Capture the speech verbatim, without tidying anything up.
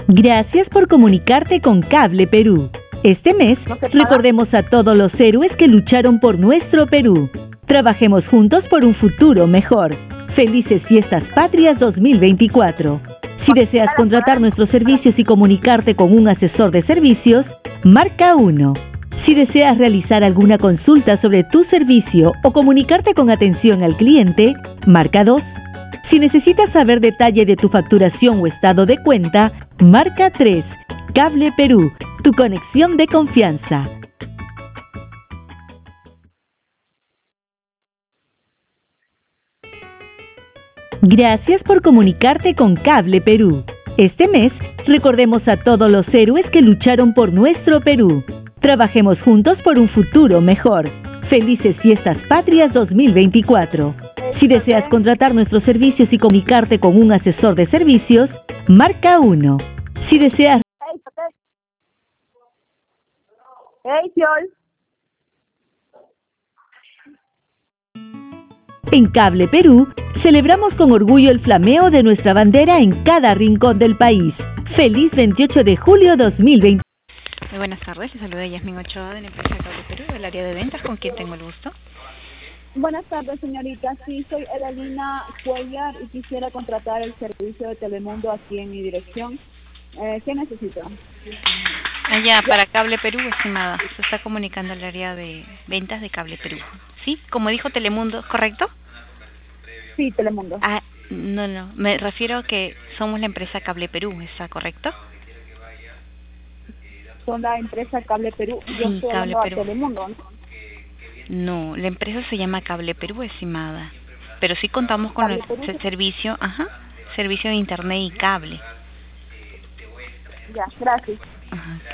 Gracias por comunicarte con Cable Perú. Este mes, recordemos a todos los héroes que lucharon por nuestro Perú. Trabajemos juntos por un futuro mejor. Felices Fiestas Patrias dos mil veinticuatro. Si deseas contratar nuestros servicios y comunicarte con un asesor de servicios, marca uno. Si deseas realizar alguna consulta sobre tu servicio o comunicarte con atención al cliente, marca dos. Si necesitas saber detalle de tu facturación o estado de cuenta, marca tres. Cable Perú, tu conexión de confianza. Gracias por comunicarte con Cable Perú. Este mes, recordemos a todos los héroes que lucharon por nuestro Perú. Trabajemos juntos por un futuro mejor. Felices Fiestas Patrias dos mil veinticuatro. Si deseas contratar nuestros servicios y comunicarte con un asesor de servicios, marca uno. Si deseas... Hey, Fiol. En Cable Perú, celebramos con orgullo el flameo de nuestra bandera en cada rincón del país. ¡Feliz veintiocho de julio dos mil veinte! Muy buenas tardes, les saluda Yasmin Ochoa de la empresa Cable Perú, del área de ventas, con quien tengo el gusto. Buenas tardes, señorita. Sí, soy Evelina Cuellar y quisiera contratar el servicio de Telemundo aquí en mi dirección. Eh, ¿Qué necesito? Allá, para Cable Perú, estimada. Se está comunicando al área de ventas de Cable Perú. ¿Sí? Como dijo Telemundo, ¿correcto? Sí, Telemundo. Ah, no, no. Me refiero a que somos la empresa Cable Perú, ¿está correcto? Son la empresa Cable Perú. Yo Sí, estoy Cable hablando a Perú. Telemundo, ¿no? No, la empresa se llama Cable Perú, estimada. Pero sí contamos con Cable el Perú. se- servicio, ajá, servicio de internet y cable. Ya, gracias. Ajá.